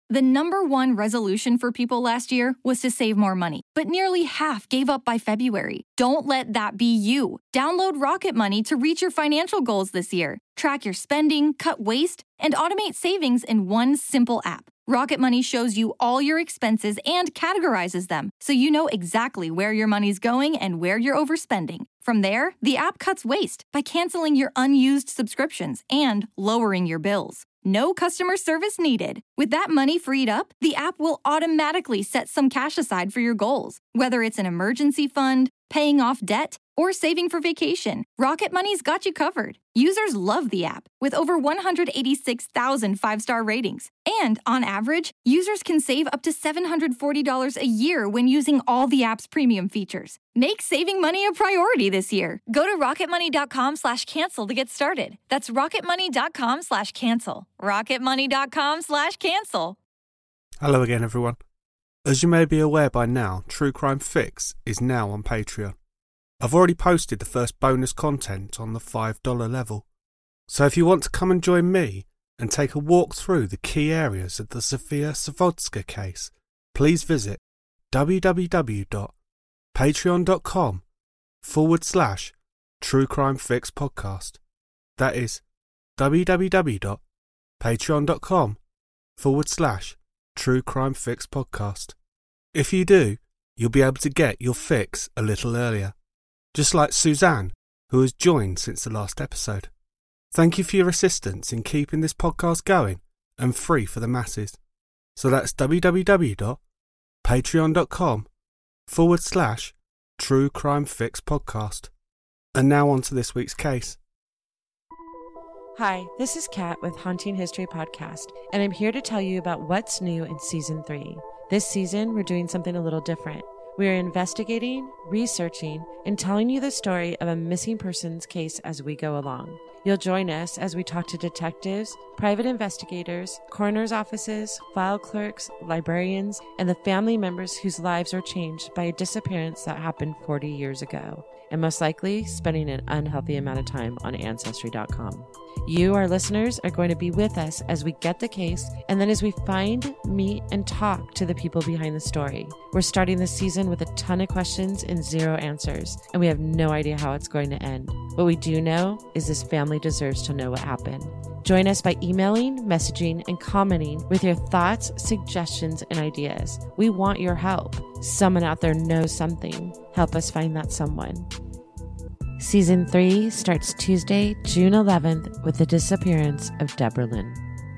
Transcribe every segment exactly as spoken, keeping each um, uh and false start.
The number one resolution for people last year was to save more money, but nearly half gave up by February. Don't let that be you. Download Rocket Money to reach your financial goals this year. Track your spending, cut waste, and automate savings in one simple app. Rocket Money shows you all your expenses and categorizes them, so you know exactly where your money's going and where you're overspending. From there, the app cuts waste by canceling your unused subscriptions and lowering your bills. No customer service needed. With that money freed up, the app will automatically set some cash aside for your goals. Whether it's an emergency fund, paying off debt, or saving for vacation, Rocket Money's got you covered. Users love the app, with over one hundred eighty-six thousand five-star ratings. And on average, users can save up to seven hundred forty dollars a year when using all the app's premium features. Make saving money a priority this year. Go to rocketmoney.com slash cancel to get started. That's rocketmoney.com slash cancel. rocketmoney.com slash cancel. Hello again, everyone. As you may be aware by now, True Crime Fix is now on Patreon. I've already posted the first bonus content on the five dollars level. So if you want to come and join me and take a walk through the key areas of the Zofia Zavodska case, please visit www.patreon.com forward slash True Crime Fix podcast. That is www.patreon.com forward slash True Crime Fix podcast. If you do, you'll be able to get your fix a little earlier. Just like Suzanne, who has joined since the last episode. Thank you for your assistance in keeping this podcast going and free for the masses. So that's www.patreon.com forward slash True Crime Fix podcast. And now on to this week's case. Hi, this is Kat with Haunting History Podcast, and I'm here to tell you about what's new in Season three. This season, we're doing something a little different. We are investigating, researching, and telling you the story of a missing persons case as we go along. You'll join us as we talk to detectives, private investigators, coroner's offices, file clerks, librarians, and the family members whose lives were changed by a disappearance that happened forty years ago, and most likely spending an unhealthy amount of time on Ancestry dot com. You, our listeners, are going to be with us as we get the case, and then as we find, meet, and talk to the people behind the story. We're starting this season with a ton of questions and zero answers, and we have no idea how it's going to end. What we do know is this family deserves to know what happened. Join us by emailing, messaging, and commenting with your thoughts, suggestions, and ideas. We want your help. Someone out there knows something. Help us find that someone. Season three starts Tuesday, June eleventh with the disappearance of Deborah Lynn.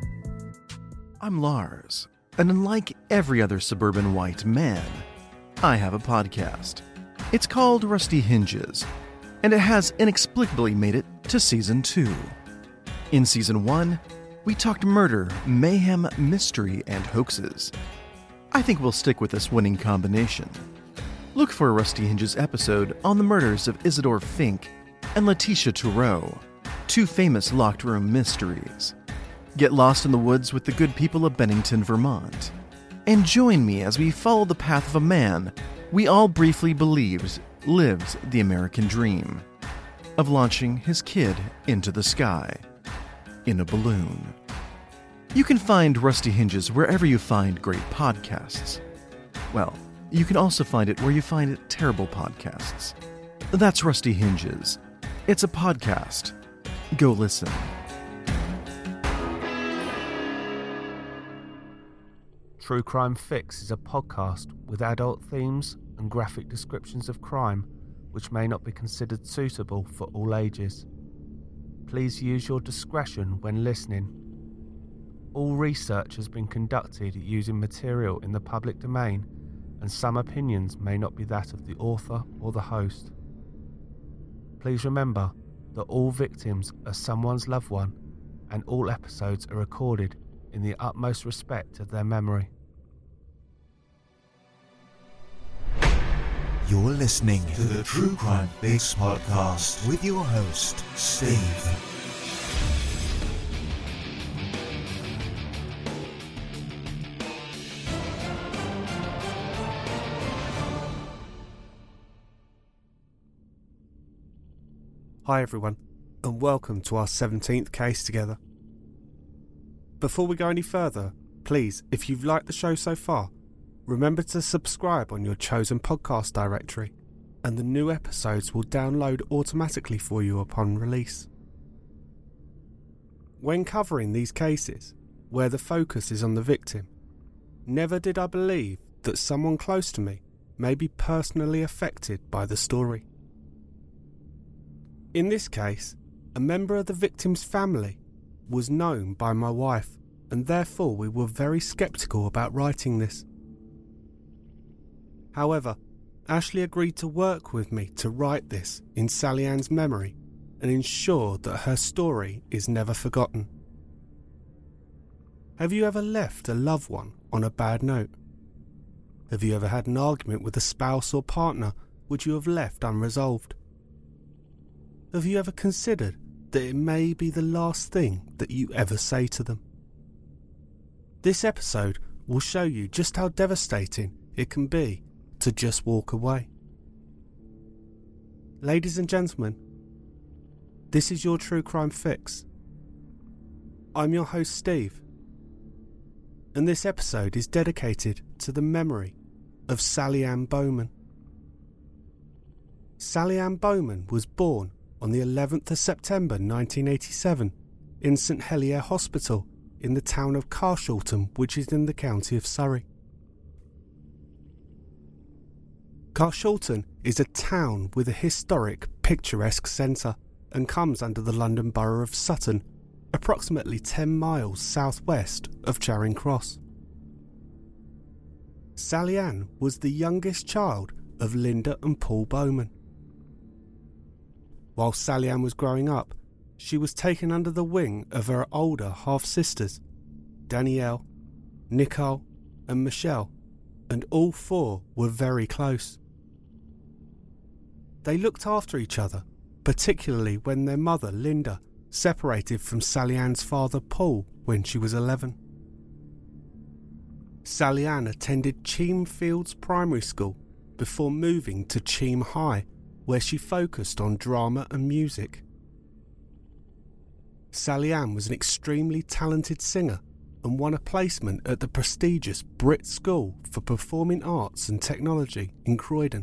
I'm Lars, and unlike every other suburban white man, I have a podcast. It's called Rusty Hinges, and it has inexplicably made it to Season two. In Season one, we talked murder, mayhem, mystery, and hoaxes. I think we'll stick with this winning combination. Look for a Rusty Hinges episode on the murders of Isidore Fink and Letitia Toureau, two famous locked room mysteries. Get lost in the woods with the good people of Bennington, Vermont. And join me as we follow the path of a man we all briefly believed lived the American dream of launching his kid into the sky in a balloon. You can find Rusty Hinges wherever you find great podcasts. Well, you can also find it where you find terrible podcasts. That's Rusty Hinges. It's a podcast. Go listen. True Crime Fix is a podcast with adult themes and graphic descriptions of crime which may not be considered suitable for all ages. Please use your discretion when listening. All research has been conducted using material in the public domain, and some opinions may not be that of the author or the host. Please remember that all victims are someone's loved one, and all episodes are recorded in the utmost respect of their memory. You're listening to the True Crime Fix podcast with your host, Steve. Hi everyone, and welcome to our seventeenth case together. Before we go any further, Please, if you've liked the show so far, remember to subscribe on your chosen podcast directory, and the new episodes will download automatically for you upon release. When covering these cases, where the focus is on the victim, never did I believe that someone close to me may be personally affected by the story. In this case, a member of the victim's family was known by my wife, and therefore we were very sceptical about writing this. However, Ashley agreed to work with me to write this in Sally Ann's memory and ensure that her story is never forgotten. Have you ever left a loved one on a bad note? Have you ever had an argument with a spouse or partner which you have left unresolved? Have you ever considered that it may be the last thing that you ever say to them? This episode will show you just how devastating it can be to just walk away. Ladies and gentlemen, this is your True Crime Fix. I'm your host Steve, and this episode is dedicated to the memory of Sally Ann Bowman. Sally Ann Bowman was born on the eleventh of September nineteen eighty-seven in St Helier Hospital in the town of Carshalton, which is in the county of Surrey. Carshalton is a town with a historic, picturesque centre and comes under the London Borough of Sutton, approximately ten miles southwest of Charing Cross. Sally Ann was the youngest child of Linda and Paul Bowman. While Sally Ann was growing up, she was taken under the wing of her older half-sisters, Danielle, Nicole and Michelle, and all four were very close. They looked after each other, particularly when their mother, Linda, separated from Sally Ann's father, Paul, when she was eleven. Sally Ann attended Cheam Fields Primary School before moving to Cheam High, where she focused on drama and music. Sally Ann was an extremely talented singer and won a placement at the prestigious Brit School for Performing Arts and Technology in Croydon.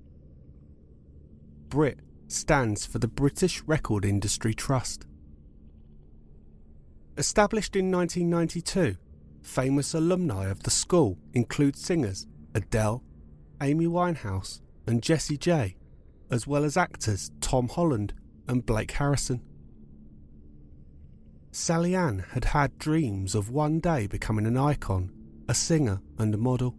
Brit stands for the British Record Industry Trust. Established in nineteen ninety-two, famous alumni of the school include singers Adele, Amy Winehouse and Jessie J, as well as actors Tom Holland and Blake Harrison. Sally Ann had had dreams of one day becoming an icon, a singer and a model.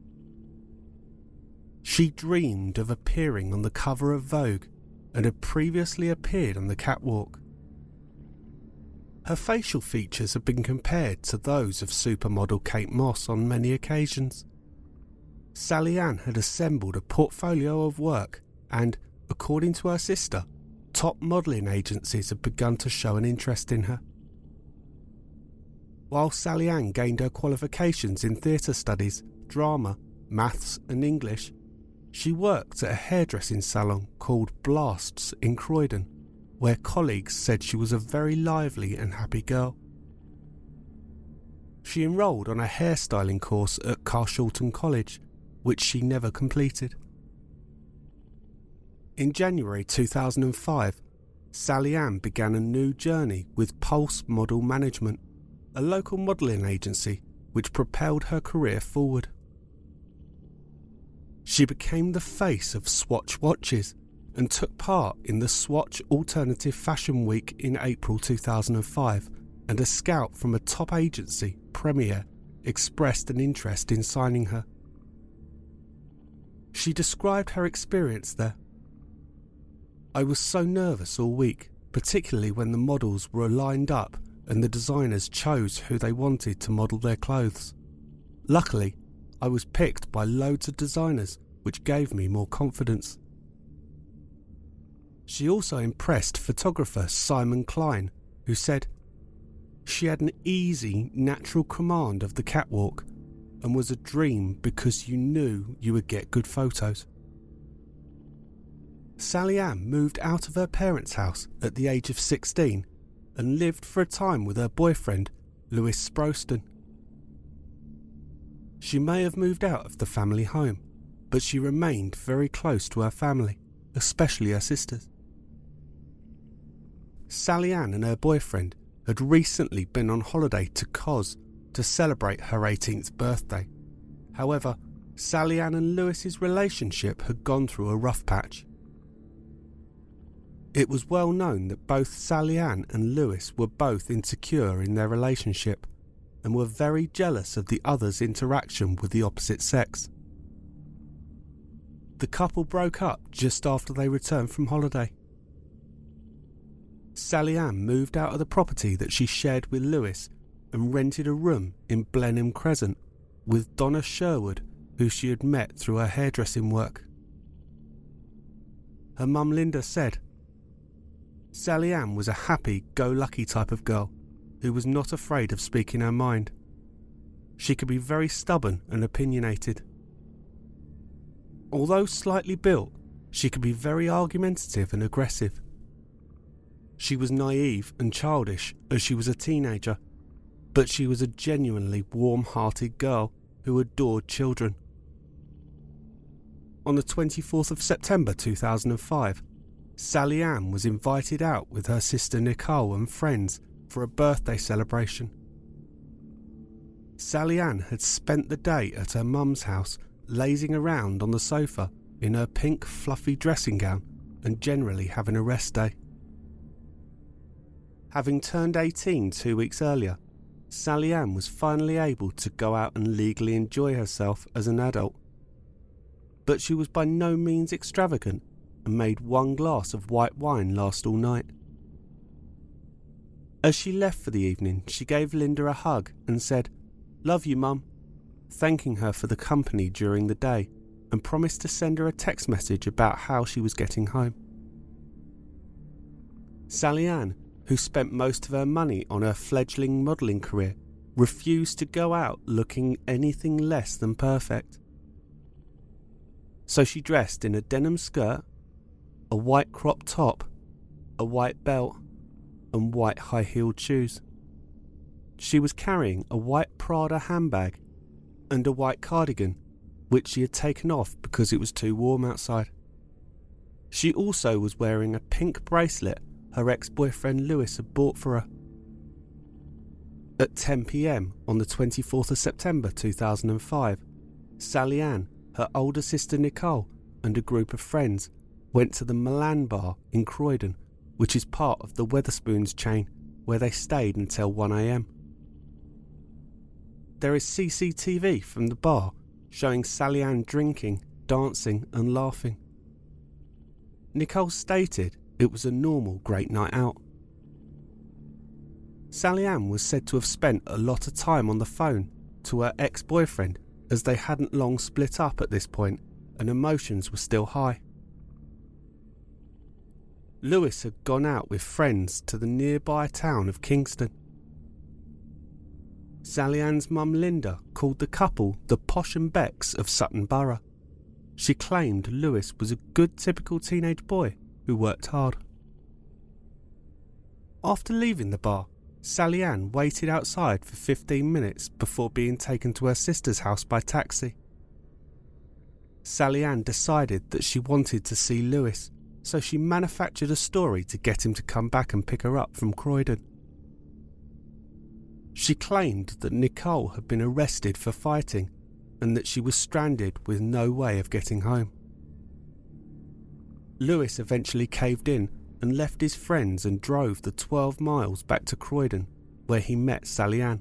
She dreamed of appearing on the cover of Vogue and had previously appeared on the catwalk. Her facial features have been compared to those of supermodel Kate Moss on many occasions. Sally Ann had assembled a portfolio of work and, according to her sister, top modelling agencies had begun to show an interest in her. While Sally Ann gained her qualifications in theatre studies, drama, maths and English, she worked at a hairdressing salon called Blasts in Croydon, where colleagues said she was a very lively and happy girl. She enrolled on a hairstyling course at Carshalton College, which she never completed. In January two thousand five, Sally Ann began a new journey with Pulse Model Management, a local modelling agency which propelled her career forward. She became the face of Swatch watches and took part in the Swatch Alternative Fashion Week in April two thousand five, and a scout from a top agency, Premier, expressed an interest in signing her. She described her experience there. "I was so nervous all week, particularly when the models were lined up and the designers chose who they wanted to model their clothes. Luckily, I was picked by loads of designers, which gave me more confidence." She also impressed photographer Simon Klein, who said, "She had an easy, natural command of the catwalk and was a dream because you knew you would get good photos." Sally Ann moved out of her parents' house at the age of sixteen and lived for a time with her boyfriend, Lewis Sproston. She may have moved out of the family home, but she remained very close to her family, especially her sisters. Sally Ann and her boyfriend had recently been on holiday to Cos to celebrate her eighteenth birthday. However, Sally Ann and Lewis's relationship had gone through a rough patch. It was well known that both Sally Ann and Lewis were both insecure in their relationship and were very jealous of the other's interaction with the opposite sex. The couple broke up just after they returned from holiday. Sally Ann moved out of the property that she shared with Lewis and rented a room in Blenheim Crescent with Donna Sherwood, who she had met through her hairdressing work. Her mum Linda said, Sally Ann was a happy-go-lucky type of girl who was not afraid of speaking her mind. She could be very stubborn and opinionated. Although slightly built, she could be very argumentative and aggressive. She was naive and childish as she was a teenager, but she was a genuinely warm-hearted girl who adored children. On the twenty-fourth of September two thousand five, Sally Ann was invited out with her sister Nicole and friends for a birthday celebration. Sally Ann had spent the day at her mum's house lazing around on the sofa in her pink fluffy dressing gown and generally having a rest day. Having turned eighteen two weeks earlier, Sally Ann was finally able to go out and legally enjoy herself as an adult. But she was by no means extravagant and made one glass of white wine last all night. As she left for the evening, she gave Linda a hug and said, "Love you, Mum," thanking her for the company during the day and promised to send her a text message about how she was getting home. Sally Ann, who spent most of her money on her fledgling modelling career, refused to go out looking anything less than perfect. So she dressed in a denim skirt, a white crop top, a white belt, and white high-heeled shoes. She was carrying a white Prada handbag and a white cardigan, which she had taken off because it was too warm outside. She also was wearing a pink bracelet her ex-boyfriend Lewis had bought for her. At ten p.m. on the twenty-fourth of September two thousand five, Sally Ann, her older sister Nicole, and a group of friends went to the Milan Bar in Croydon, which is part of the Wetherspoons chain, where they stayed until one a.m. There is C C T V from the bar showing Sally Ann drinking, dancing and laughing. Nicole stated it was a normal great night out. Sally Ann was said to have spent a lot of time on the phone to her ex-boyfriend as they hadn't long split up at this point and emotions were still high. Lewis had gone out with friends to the nearby town of Kingston. Sally Ann's mum Linda called the couple the Posh and Becks of Sutton Borough. She claimed Lewis was a good typical teenage boy who worked hard. After leaving the bar, Sally Ann waited outside for fifteen minutes before being taken to her sister's house by taxi. Sally Ann decided that she wanted to see Lewis, so she manufactured a story to get him to come back and pick her up from Croydon. She claimed that Nicole had been arrested for fighting and that she was stranded with no way of getting home. Lewis eventually caved in and left his friends and drove the twelve miles back to Croydon, where he met Sally Ann.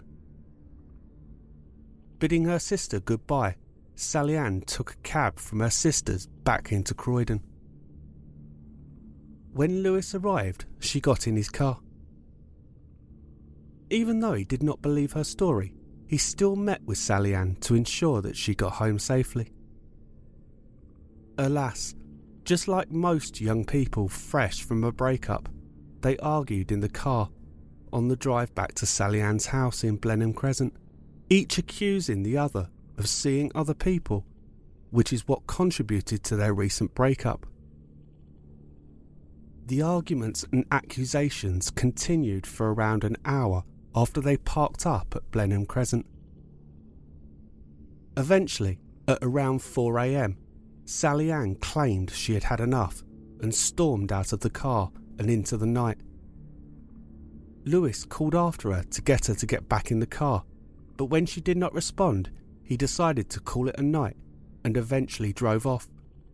Bidding her sister goodbye, Sally Ann took a cab from her sister's back into Croydon. When Lewis arrived, she got in his car. Even though he did not believe her story, he still met with Sally Ann to ensure that she got home safely. Alas, just like most young people fresh from a breakup, they argued in the car on the drive back to Sally Ann's house in Blenheim Crescent, each accusing the other of seeing other people, which is what contributed to their recent breakup. The arguments and accusations continued for around an hour after they parked up at Blenheim Crescent. Eventually, at around four a.m, Sally Ann claimed she had had enough and stormed out of the car and into the night. Lewis called after her to get her to get back in the car, but when she did not respond, he decided to call it a night and eventually drove off.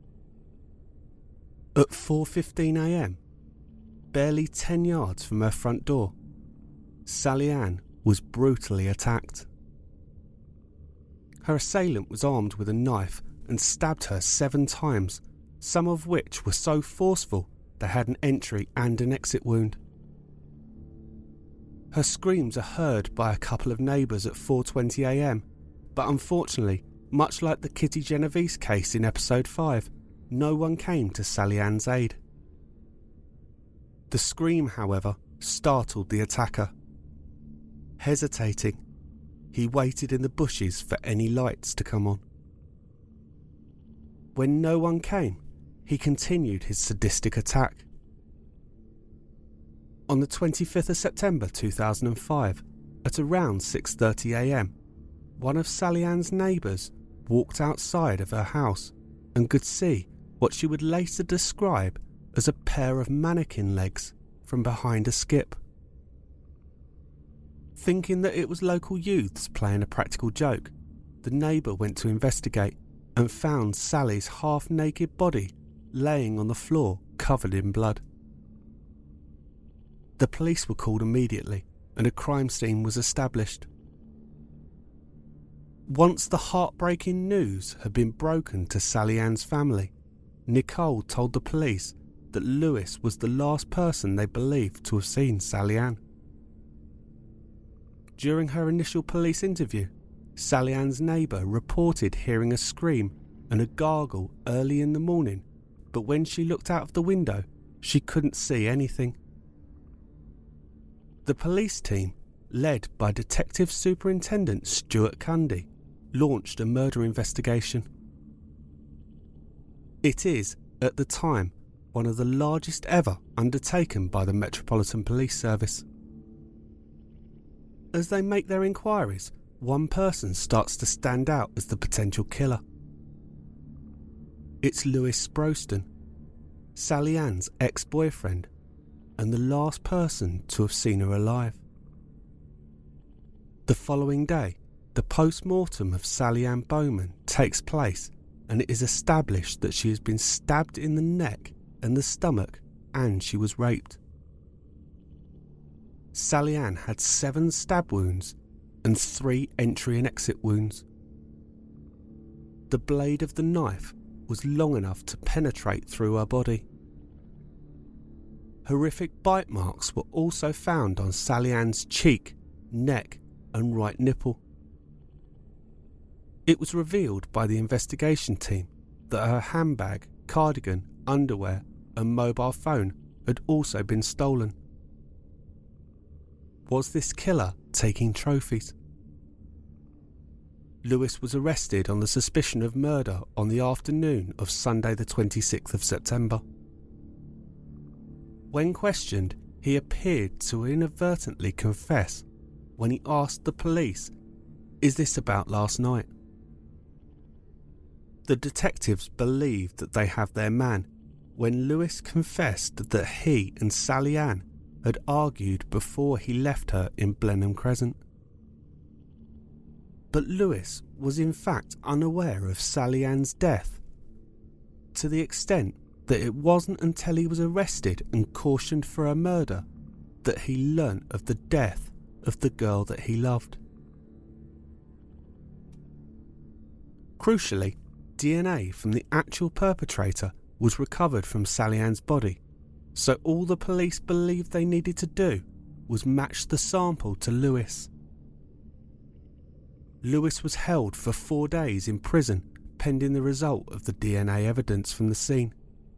At four fifteen a.m, barely ten yards from her front door, Sally Ann was brutally attacked. Her assailant was armed with a knife and stabbed her seven times, some of which were so forceful they had an entry and an exit wound. Her screams are heard by a couple of neighbours at four twenty a.m, but unfortunately, much like the Kitty Genovese case in episode five, no one came to Sally Ann's aid. The scream, however, startled the attacker. Hesitating, he waited in the bushes for any lights to come on. When no one came, he continued his sadistic attack. On the twenty-fifth of September two thousand five, at around six thirty a.m, one of Sally Ann's neighbours walked outside of her house and could see what she would later describe as a pair of mannequin legs from behind a skip. Thinking that it was local youths playing a practical joke, the neighbour went to investigate and found Sally's half-naked body laying on the floor covered in blood. The police were called immediately and a crime scene was established. Once the heartbreaking news had been broken to Sally Ann's family, Nicole told the police that Lewis was the last person they believed to have seen Sally Ann. During her initial police interview, Sally Ann's neighbour reported hearing a scream and a gargle early in the morning, but when she looked out of the window, she couldn't see anything. The police team, led by Detective Superintendent Stuart Cundy, launched a murder investigation. It is, at the time, one of the largest ever undertaken by the Metropolitan Police Service. As they make their inquiries, one person starts to stand out as the potential killer. It's Lewis Sproston, Sally Ann's ex-boyfriend, and the last person to have seen her alive. The following day, the post-mortem of Sally Ann Bowman takes place, and it is established that she has been stabbed in the neck and the stomach, and she was raped. Sally Ann had seven stab wounds and three entry and exit wounds. The blade of the knife was long enough to penetrate through her body. Horrific bite marks were also found on Sally Ann's cheek, neck, and right nipple. It was revealed by the investigation team that her handbag, cardigan, underwear, and mobile phone had also been stolen. Was this killer taking trophies? Lewis was arrested on the suspicion of murder on the afternoon of Sunday the twenty-sixth of September. When questioned, he appeared to inadvertently confess when he asked the police, "Is this about last night?" The detectives believed that they have their man when Lewis confessed that he and Sally Ann had argued before he left her in Blenheim Crescent. But Lewis was in fact unaware of Sally Ann's death, to the extent that it wasn't until he was arrested and cautioned for her murder that he learnt of the death of the girl that he loved. Crucially, D N A from the actual perpetrator was recovered from Sally Ann's body, so all the police believed they needed to do was match the sample to Lewis. Lewis was held for four days in prison pending the result of the D N A evidence from the scene.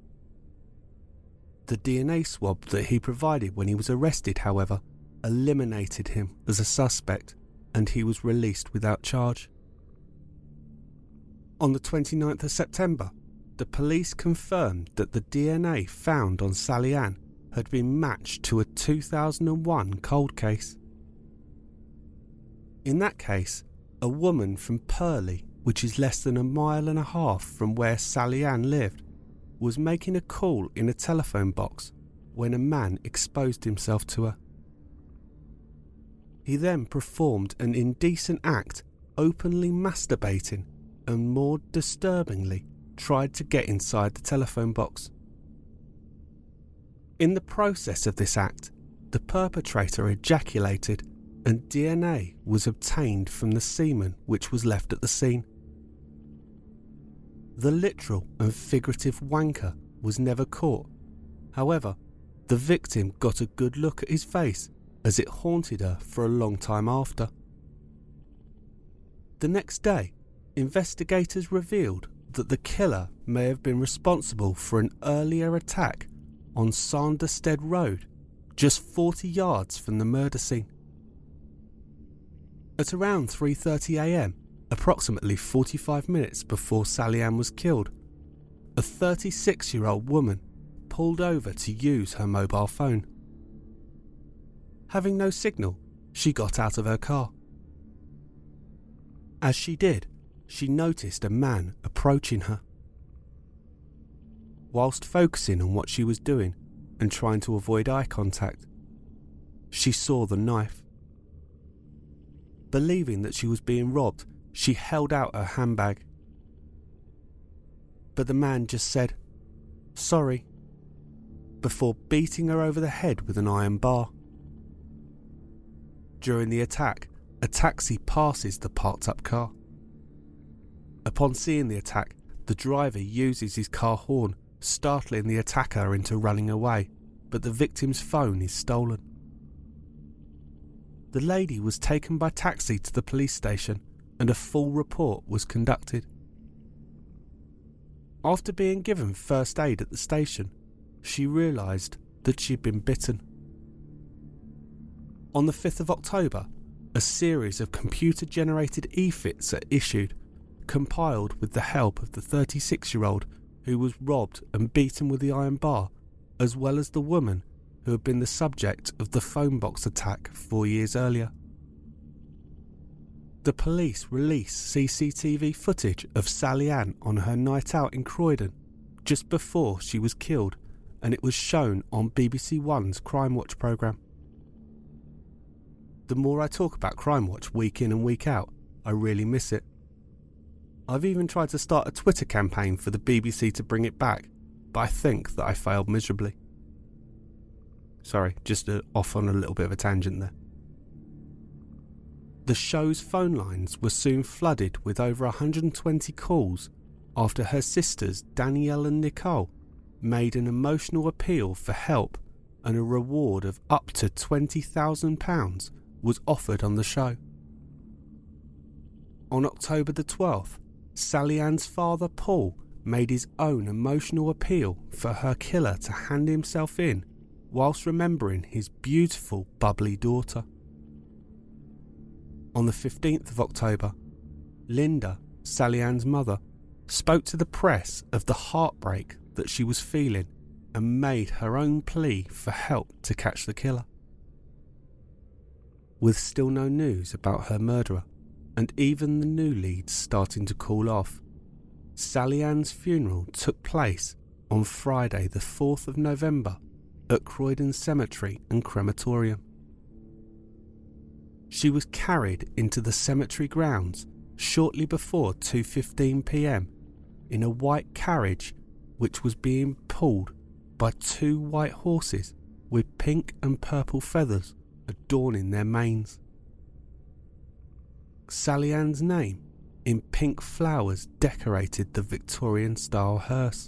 The D N A swab that he provided when he was arrested, however, eliminated him as a suspect, and he was released without charge. On the twenty-ninth of September, the police confirmed that the D N A found on Sally Ann had been matched to a two thousand one cold case. In that case, a woman from Purley, which is less than a mile and a half from where Sally Ann lived, was making a call in a telephone box when a man exposed himself to her. He then performed an indecent act, openly masturbating, and more disturbingly, tried to get inside the telephone box. In the process of this act, the perpetrator ejaculated and D N A was obtained from the semen which was left at the scene. The literal and figurative wanker was never caught. However, the victim got a good look at his face as it haunted her for a long time after. The next day, investigators revealed that the killer may have been responsible for an earlier attack on Sanderstead Road, just forty yards from the murder scene. At around three thirty a m, approximately forty-five minutes before Sally Ann was killed, a thirty-six-year-old woman pulled over to use her mobile phone. Having no signal, she got out of her car. As she did, she noticed a man approaching her. Whilst focusing on what she was doing and trying to avoid eye contact, she saw the knife. Believing that she was being robbed, she held out her handbag. But the man just said, "Sorry," before beating her over the head with an iron bar. During the attack, a taxi passes the parked-up car. Upon seeing the attack, the driver uses his car horn, startling the attacker into running away, but the victim's phone is stolen. The lady was taken by taxi to the police station and a full report was conducted. After being given first aid at the station, she realised that she'd been bitten. On the fifth of October, a series of computer-generated e-fits are issued, compiled with the help of the thirty-six-year-old who was robbed and beaten with the iron bar, as well as the woman who had been the subject of the phone box attack four years earlier. The police released C C T V footage of Sally Ann on her night out in Croydon just before she was killed, and it was shown on B B C One's Crime Watch programme. The more I talk about Crime Watch week in and week out, I really miss it. I've even tried to start a Twitter campaign for the B B C to bring it back, but I think that I failed miserably. Sorry, just a, off on a little bit of a tangent there. The show's phone lines were soon flooded with over one hundred twenty calls after her sisters Danielle and Nicole made an emotional appeal for help, and a reward of up to twenty thousand pounds was offered on the show. On October the twelfth, Sally Ann's father Paul made his own emotional appeal for her killer to hand himself in whilst remembering his beautiful, bubbly daughter. On the fifteenth of October, Linda, Sally Ann's mother, spoke to the press of the heartbreak that she was feeling and made her own plea for help to catch the killer. With still no news about her murderer, and even the new leads starting to cool off, Sally Ann's funeral took place on Friday the fourth of November at Croydon Cemetery and Crematorium. She was carried into the cemetery grounds shortly before two fifteen p m in a white carriage which was being pulled by two white horses with pink and purple feathers adorning their manes. Sally Ann's name in pink flowers decorated the Victorian-style hearse.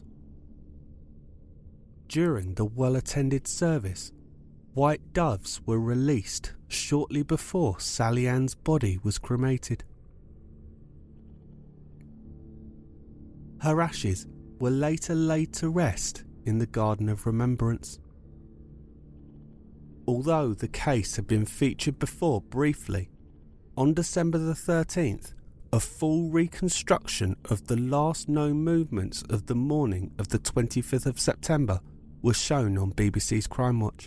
During the well-attended service, white doves were released shortly before Sally Ann's body was cremated. Her ashes were later laid to rest in the Garden of Remembrance. Although the case had been featured before briefly, on December the thirteenth, a full reconstruction of the last known movements of the morning of the twenty-fifth of September was shown on B B C's Crime Watch.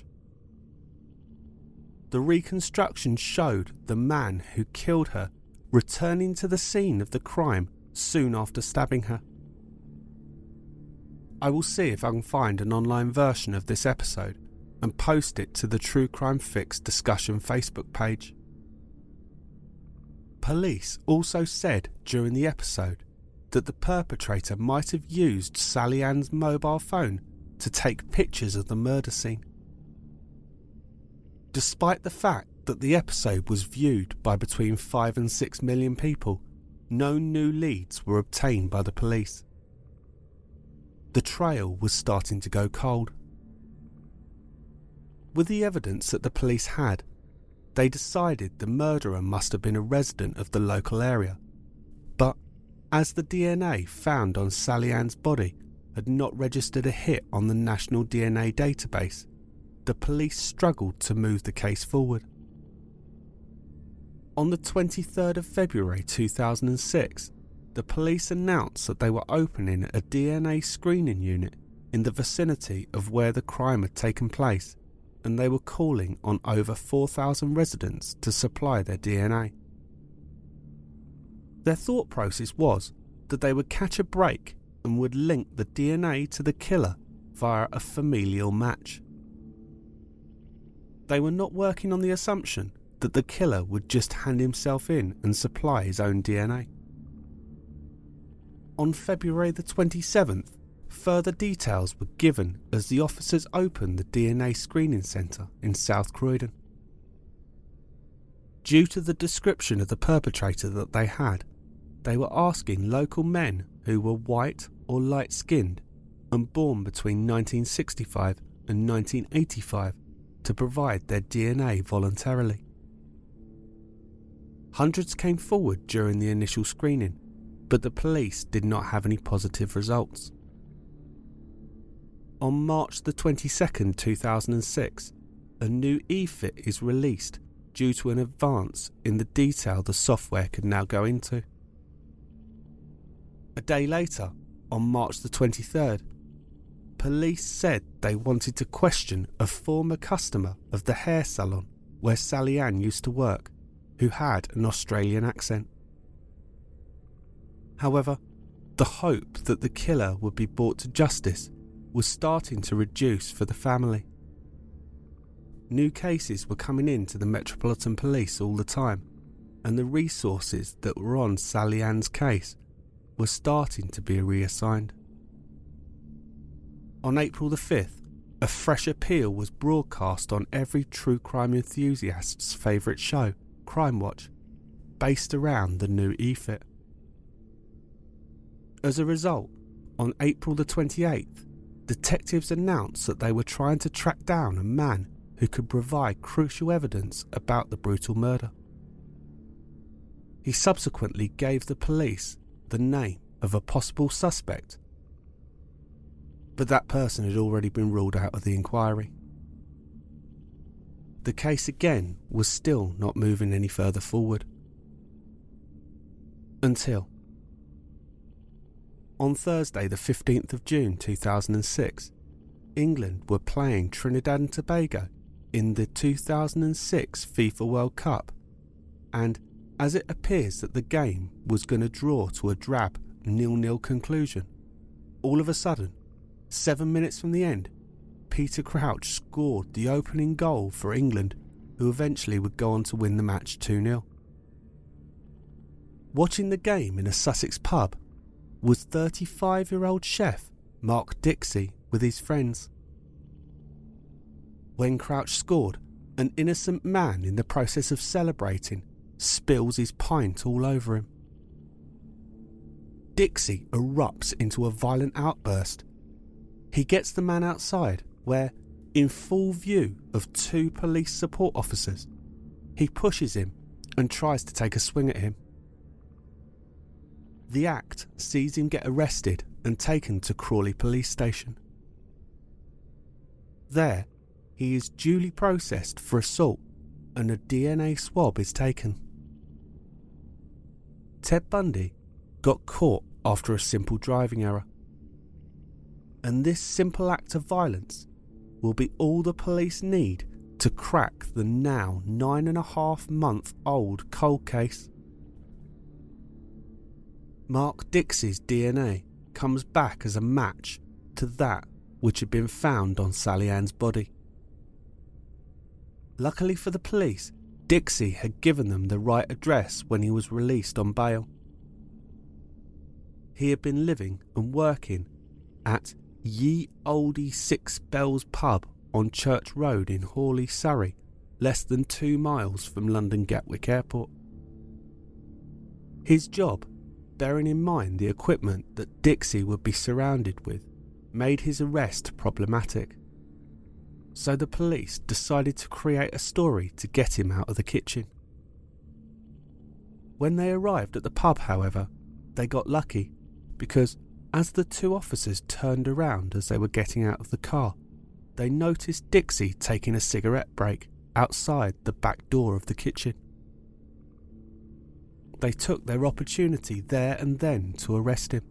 The reconstruction showed the man who killed her returning to the scene of the crime soon after stabbing her. I will see if I can find an online version of this episode and post it to the True Crime Fix discussion Facebook page. Police also said during the episode that the perpetrator might have used Sally Ann's mobile phone to take pictures of the murder scene. Despite the fact that the episode was viewed by between five and six million people, no new leads were obtained by the police. The trail was starting to go cold. With the evidence that the police had, they decided the murderer must have been a resident of the local area. But as the D N A found on Sally Ann's body had not registered a hit on the National D N A database, the police struggled to move the case forward. On the twenty-third of February two thousand six, the police announced that they were opening a D N A screening unit in the vicinity of where the crime had taken place, and they were calling on over four thousand residents to supply their D N A. Their thought process was that they would catch a break and would link the D N A to the killer via a familial match. They were not working on the assumption that the killer would just hand himself in and supply his own D N A. On February the twenty-seventh, further details were given as the officers opened the D N A screening centre in South Croydon. Due to the description of the perpetrator that they had, they were asking local men who were white or light-skinned and born between nineteen sixty-five and nineteen eighty-five to provide their D N A voluntarily. Hundreds came forward during the initial screening, but the police did not have any positive results. On March the twenty-second, two thousand six, a new e-fit is released due to an advance in the detail the software could now go into. A day later, on March the twenty-third, police said they wanted to question a former customer of the hair salon where Sally Ann used to work, who had an Australian accent. However, the hope that the killer would be brought to justice was starting to reduce for the family. New cases were coming in to the Metropolitan Police all the time, and the resources that were on Sally Ann's case were starting to be reassigned. On April the fifth, a fresh appeal was broadcast on every true crime enthusiast's favourite show, Crime Watch, based around the new e-fit. As a result, on April the twenty-eighth, detectives announced that they were trying to track down a man who could provide crucial evidence about the brutal murder. He subsequently gave the police the name of a possible suspect, but that person had already been ruled out of the inquiry. The case again was still not moving any further forward. Until on Thursday the fifteenth of June two thousand six, England were playing Trinidad and Tobago in the two thousand six FIFA World Cup, and as it appears that the game was going to draw to a drab nil-nil conclusion, all of a sudden, seven minutes from the end, Peter Crouch scored the opening goal for England, who eventually would go on to win the match two nil. Watching the game in a Sussex pub was thirty-five-year-old chef Mark Dixie with his friends. When Crouch scored, an innocent man in the process of celebrating spills his pint all over him. Dixie erupts into a violent outburst. He gets the man outside where, in full view of two police support officers, he pushes him and tries to take a swing at him. The act sees him get arrested and taken to Crawley Police Station. There, he is duly processed for assault and a D N A swab is taken. Ted Bundy got caught after a simple driving error. And this simple act of violence will be all the police need to crack the now nine and a half month old cold case. Mark Dixie's D N A comes back as a match to that which had been found on Sally Ann's body. Luckily for the police, Dixie had given them the right address when he was released on bail. He had been living and working at Ye Olde Six Bells pub on Church Road in Hawley, Surrey, less than two miles from London Gatwick Airport. His job, bearing in mind the equipment that Dixie would be surrounded with, made his arrest problematic. So the police decided to create a story to get him out of the kitchen. When they arrived at the pub, however, they got lucky because as the two officers turned around as they were getting out of the car, they noticed Dixie taking a cigarette break outside the back door of the kitchen. They took their opportunity there and then to arrest him.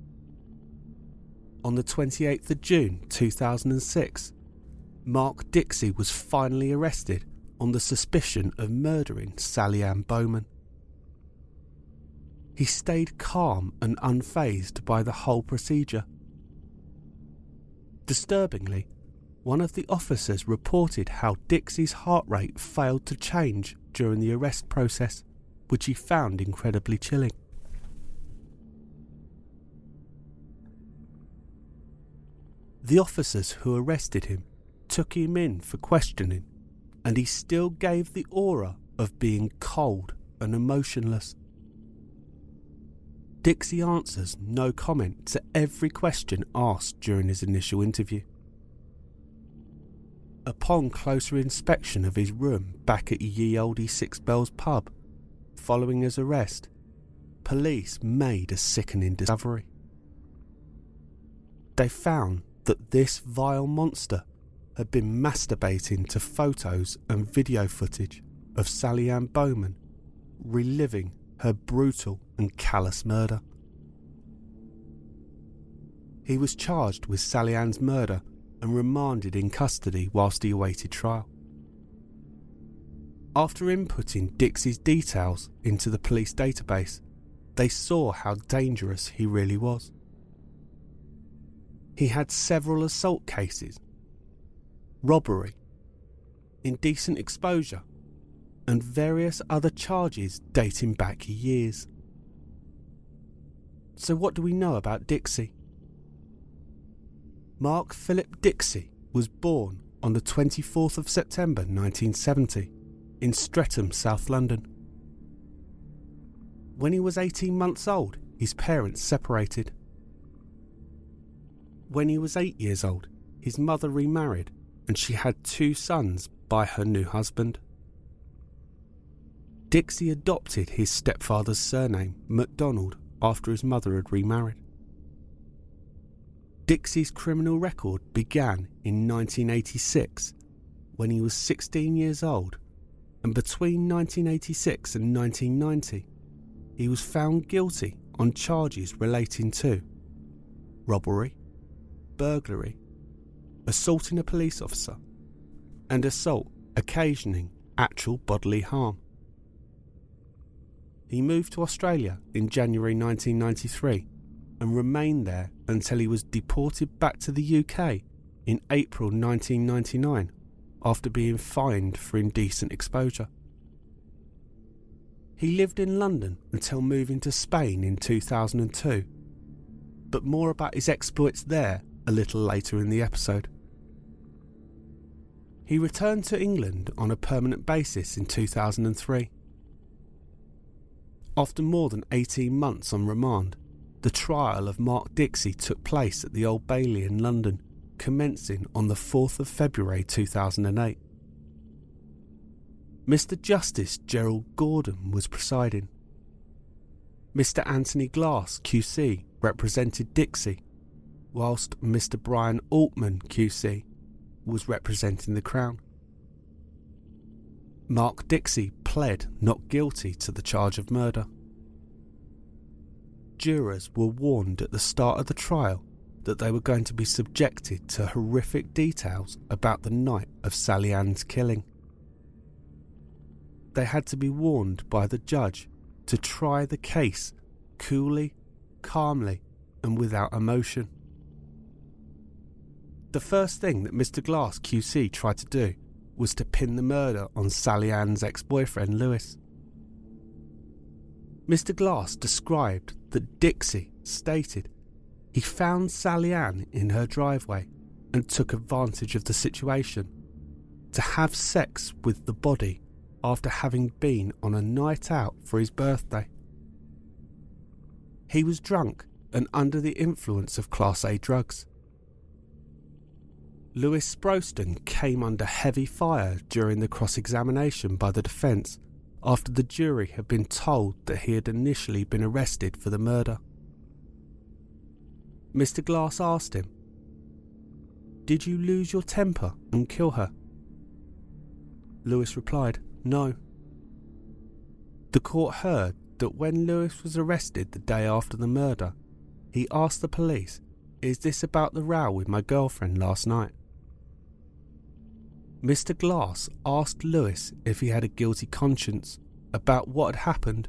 On the twenty-eighth of June two thousand six, Mark Dixie was finally arrested on the suspicion of murdering Sally Ann Bowman. He stayed calm and unfazed by the whole procedure. Disturbingly, one of the officers reported how Dixie's heart rate failed to change during the arrest process, which he found incredibly chilling. The officers who arrested him took him in for questioning, and he still gave the aura of being cold and emotionless. Dixie answers no comment to every question asked during his initial interview. Upon closer inspection of his room back at Ye Olde Six Bells pub, following his arrest, police made a sickening discovery. They found that this vile monster had been masturbating to photos and video footage of Sally Ann Bowman reliving her brutal and callous murder. He was charged with Sally Ann's murder and remanded in custody whilst he awaited trial. After inputting Dixie's details into the police database, they saw how dangerous he really was. He had several assault cases, robbery, indecent exposure, and various other charges dating back years. So what do we know about Dixie? Mark Philip Dixie was born on the twenty-fourth of September nineteen seventy in Streatham, South London. When he was eighteen months old, his parents separated. When he was eight years old, his mother remarried and she had two sons by her new husband. Dixie adopted his stepfather's surname, MacDonald, after his mother had remarried. Dixie's criminal record began in nineteen eighty-six, when he was sixteen years old, and between nineteen eighty-six and nineteen ninety, he was found guilty on charges relating to robbery, burglary, assaulting a police officer, and assault occasioning actual bodily harm. He moved to Australia in January nineteen ninety-three and remained there until he was deported back to the U K in April nineteen ninety-nine after being fined for indecent exposure. He lived in London until moving to Spain in two thousand two, but more about his exploits there a little later in the episode. He returned to England on a permanent basis in two thousand three. After more than eighteen months on remand, the trial of Mark Dixie took place at the Old Bailey in London, commencing on the fourth of February two thousand eight. Mister Justice Gerald Gordon was presiding. Mister Anthony Glass Q C represented Dixie, whilst Mister Brian Altman Q C was representing the Crown. Mark Dixie pled not guilty to the charge of murder. Jurors were warned at the start of the trial that they were going to be subjected to horrific details about the night of Sally Ann's killing. They had to be warned by the judge to try the case coolly calmly and without emotion. The first thing that Mister Glass Q C tried to do was to pin the murder on Sally Ann's ex-boyfriend Lewis. Mister Glass described that Dixie stated he found Sally Ann in her driveway and took advantage of the situation to have sex with the body after having been on a night out for his birthday. He was drunk and under the influence of Class A drugs. Lewis Sproston came under heavy fire during the cross-examination by the defence after the jury had been told that he had initially been arrested for the murder. Mister Glass asked him, "Did you lose your temper and kill her?" Lewis replied, "No." The court heard that when Lewis was arrested the day after the murder, he asked the police, "Is this about the row with my girlfriend last night?" Mister Glass asked Lewis if he had a guilty conscience about what had happened.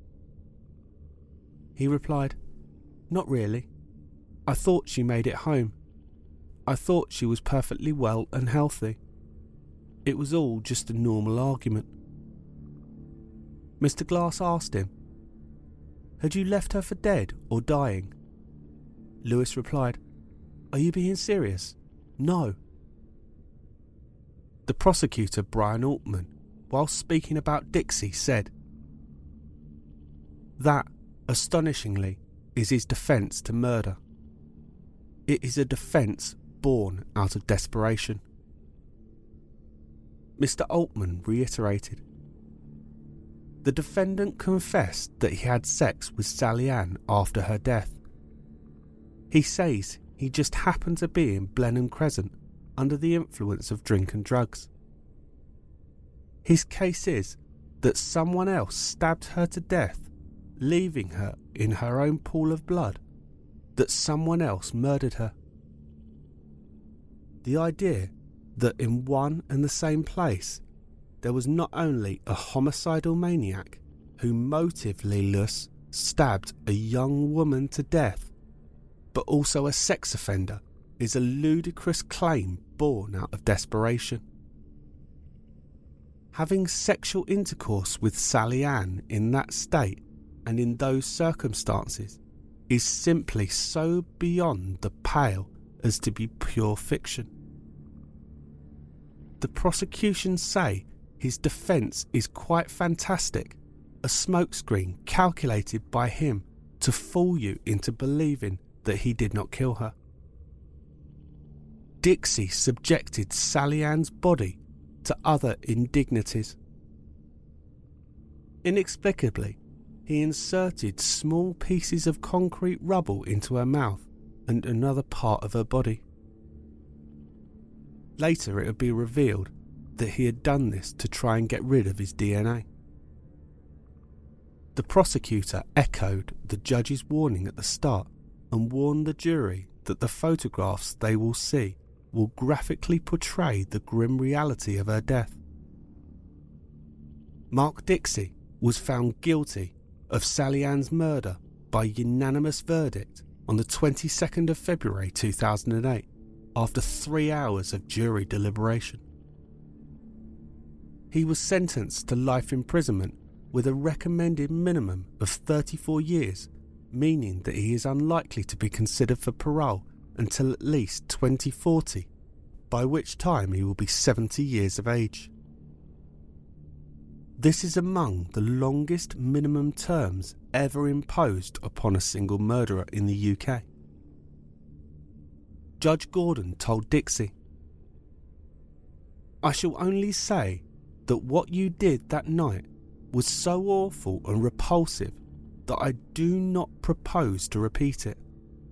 He replied, "Not really. I thought she made it home. I thought she was perfectly well and healthy. It was all just a normal argument." Mister Glass asked him, "Had you left her for dead or dying?" Lewis replied, "Are you being serious? No." The prosecutor, Brian Altman, while speaking about Dixie, said, "That, astonishingly, is his defence to murder. It is a defence born out of desperation." Mister Altman reiterated, "The defendant confessed that he had sex with Sally Ann after her death. He says he just happened to be in Blenheim Crescent under the influence of drink and drugs. His case is that someone else stabbed her to death, leaving her in her own pool of blood, that someone else murdered her. The idea that in one and the same place there was not only a homicidal maniac who motiveless stabbed a young woman to death, but also a sex offender is a ludicrous claim born out of desperation. Having sexual intercourse with Sally Ann in that state and in those circumstances is simply so beyond the pale as to be pure fiction. The prosecution say his defence is quite fantastic, a smokescreen calculated by him to fool you into believing that he did not kill her. Dixie subjected Sally Ann's body to other indignities. Inexplicably, he inserted small pieces of concrete rubble into her mouth and another part of her body. Later it would be revealed that he had done this to try and get rid of his D N A. The prosecutor echoed the judge's warning at the start and warned the jury that the photographs they will see will graphically portray the grim reality of her death. Mark Dixie was found guilty of Sally Ann's murder by unanimous verdict on the twenty-second of February two thousand eight after three hours of jury deliberation. He was sentenced to life imprisonment with a recommended minimum of thirty-four years, meaning that he is unlikely to be considered for parole until at least twenty forty, by which time he will be seventy years of age. This is among the longest minimum terms ever imposed upon a single murderer in the U K. Judge Gordon told Dixie, "I shall only say that what you did that night was so awful and repulsive that I do not propose to repeat it.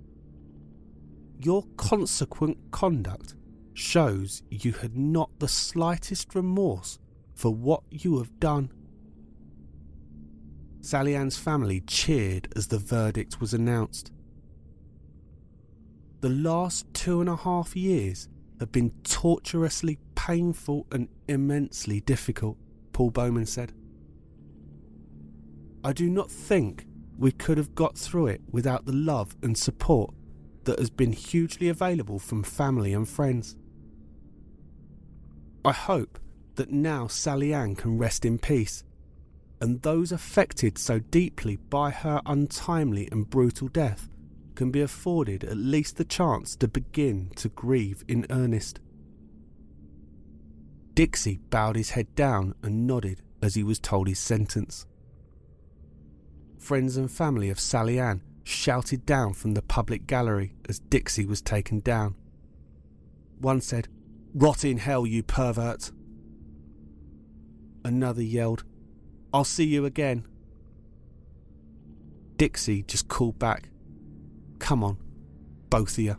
Your consequent conduct shows you had not the slightest remorse for what you have done." Sally Ann's family cheered as the verdict was announced. The last two and a half years have been torturously painful and immensely difficult, Paul Bowman said. "I do not think we could have got through it without the love and support that has been hugely available from family and friends. I hope that now Sally Ann can rest in peace, and those affected so deeply by her untimely and brutal death can be afforded at least the chance to begin to grieve in earnest. Dixie bowed his head down and nodded as he was told his sentence. Friends and family of Sally Ann shouted down from the public gallery as Dixie was taken down. One said, "Rot in hell, you pervert." Another yelled, "I'll see you again." Dixie just called back, "Come on, both of you."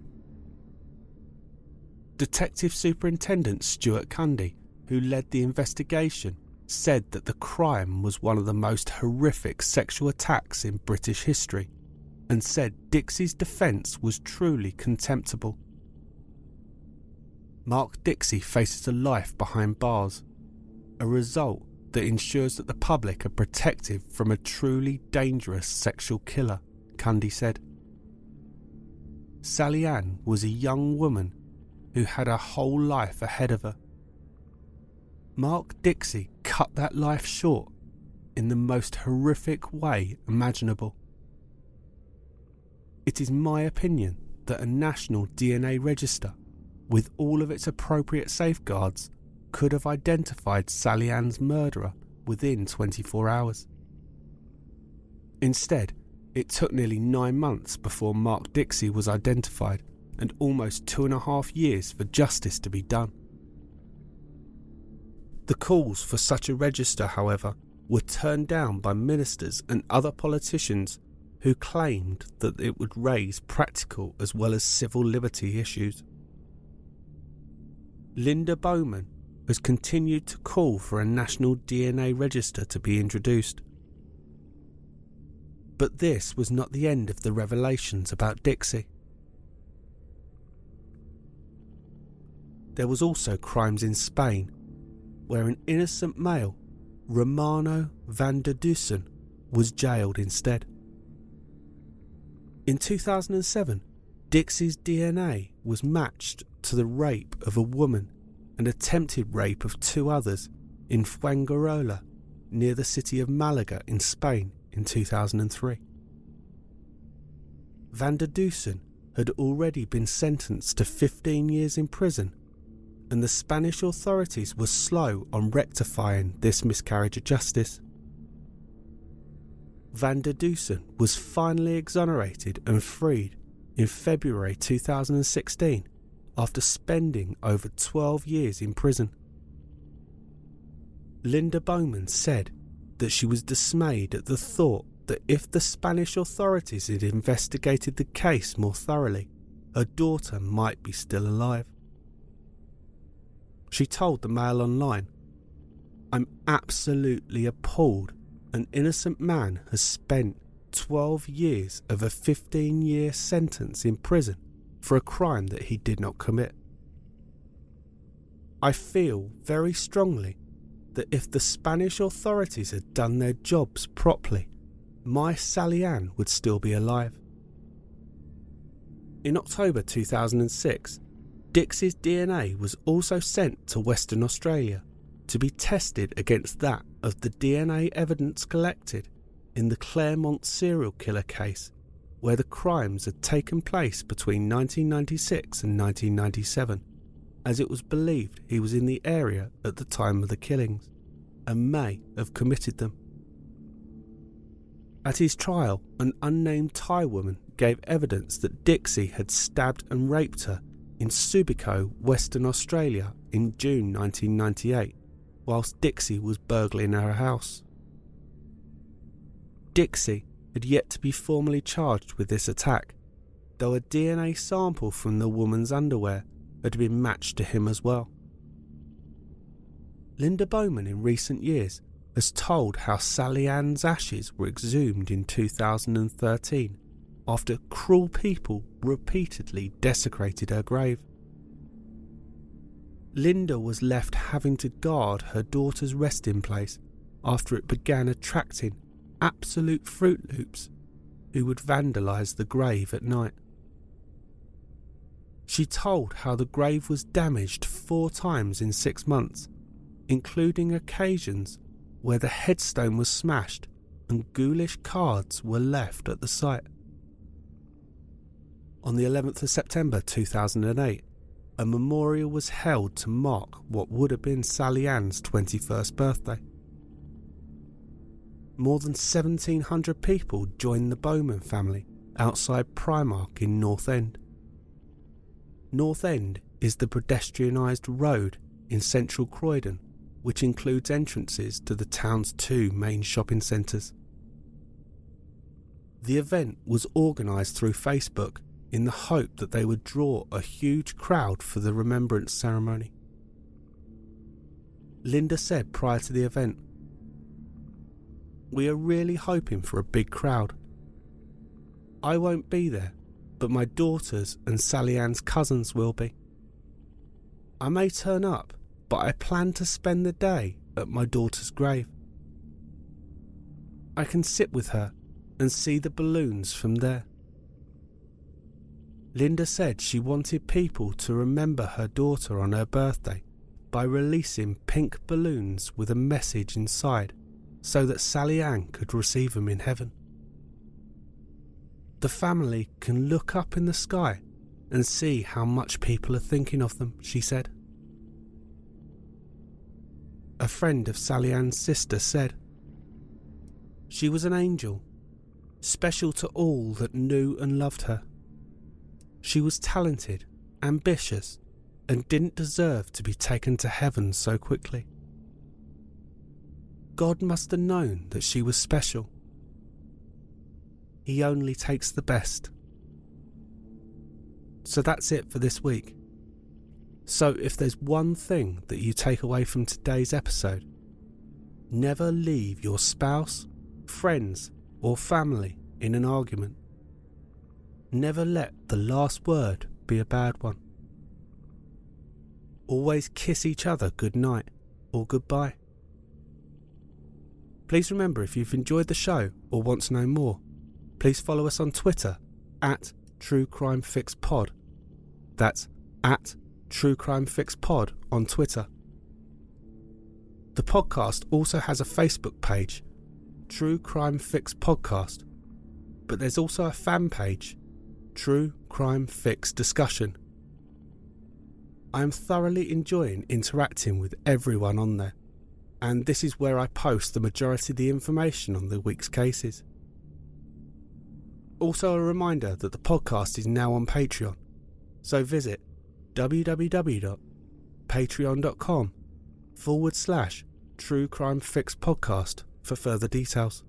Detective Superintendent Stuart Cundy, who led the investigation, said that the crime was one of the most horrific sexual attacks in British history, and said Dixie's defence was truly contemptible. Mark Dixie faces a life behind bars, a result that ensures that the public are protected from a truly dangerous sexual killer, Cundy said. Sally Ann was a young woman who had a whole life ahead of her. Mark Dixie cut that life short in the most horrific way imaginable. It is my opinion that a national D N A register, with all of its appropriate safeguards, could have identified Sally Ann's murderer within twenty-four hours. Instead, it took nearly nine months before Mark Dixie was identified, and almost two and a half years for justice to be done. The calls for such a register, however, were turned down by ministers and other politicians who claimed that it would raise practical as well as civil liberty issues. Linda Bowman has continued to call for a national D N A register to be introduced. But this was not the end of the revelations about Dixie. There was also crimes in Spain, where an innocent male, Romano van der Dusen, was jailed instead. In two thousand seven, Dixie's D N A was matched to the rape of a woman and attempted rape of two others in Fuengirola, near the city of Malaga in Spain in two thousand three. Van der Dusen had already been sentenced to fifteen years in prison, and the Spanish authorities were slow on rectifying this miscarriage of justice. Van der Dusen was finally exonerated and freed in February two thousand sixteen after spending over twelve years in prison. Linda Bowman said that she was dismayed at the thought that if the Spanish authorities had investigated the case more thoroughly, her daughter might be still alive. She told the Mail Online, "I'm absolutely appalled an innocent man has spent twelve years of a fifteen-year sentence in prison for a crime that he did not commit. I feel very strongly that if the Spanish authorities had done their jobs properly, my Sally Ann would still be alive." In October two thousand six, Dixie's D N A was also sent to Western Australia to be tested against that of the D N A evidence collected in the Claremont serial killer case, where the crimes had taken place between nineteen ninety-six and nineteen ninety-seven, as it was believed he was in the area at the time of the killings and may have committed them. At his trial, an unnamed Thai woman gave evidence that Dixie had stabbed and raped her in Subico, Western Australia in June nineteen ninety-eight, whilst Dixie was burgling her house. Dixie had yet to be formally charged with this attack, though a D N A sample from the woman's underwear had been matched to him as well. Linda Bowman in recent years has told how Sally Ann's ashes were exhumed in two thousand thirteen after cruel people repeatedly desecrated her grave. Linda was left having to guard her daughter's resting place after it began attracting absolute Fruit Loops who would vandalise the grave at night. She told how the grave was damaged four times in six months, including occasions where the headstone was smashed and ghoulish cards were left at the site. On the eleventh of September two thousand eight, a memorial was held to mark what would have been Sally Ann's twenty-first birthday. More than seventeen hundred people joined the Bowman family outside Primark in North End. North End is the pedestrianised road in central Croydon, which includes entrances to the town's two main shopping centres. The event was organised through Facebook in the hope that they would draw a huge crowd for the remembrance ceremony. Linda said prior to the event, "We are really hoping for a big crowd. I won't be there, but my daughters and Sally Ann's cousins will be. I may turn up, but I plan to spend the day at my daughter's grave. I can sit with her and see the balloons from there." Linda said she wanted people to remember her daughter on her birthday by releasing pink balloons with a message inside so that Sally Ann could receive them in heaven. The family can look up in the sky and see how much people are thinking of them, she said. A friend of Sally Ann's sister said, "She was an angel, special to all that knew and loved her. She was talented, ambitious, and didn't deserve to be taken to heaven so quickly. God must have known that she was special. He only takes the best." So that's it for this week. So if there's one thing that you take away from today's episode, never leave your spouse, friends, or family in an argument. Never let the last word be a bad one. Always kiss each other goodnight or goodbye. Please remember, if you've enjoyed the show or want to know more, please follow us on Twitter at True Crime Fix Pod. That's at True Crime Fix Pod on Twitter. The podcast also has a Facebook page, True Crime Fix Podcast, but there's also a fan page, True Crime Fix Discussion. I am thoroughly enjoying interacting with everyone on there, and this is where I post the majority of the information on the week's cases. Also a reminder that the podcast is now on Patreon, so visit www.patreon.com forward slash True Crime Fix Podcast for further details.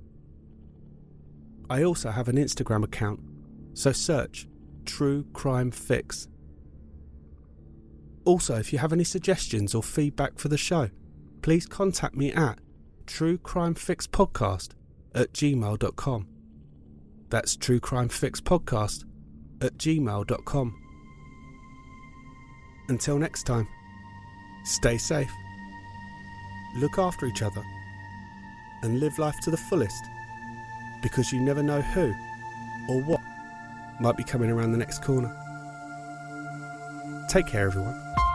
I also have an Instagram account, so search True Crime Fix. Also, if you have any suggestions or feedback for the show, please contact me at truecrimefixpodcast at gmail dot com. That's truecrimefixpodcast at gmail dot com. Until next time, stay safe, look after each other, and live life to the fullest, because you never know who or what might be coming around the next corner. Take care, everyone.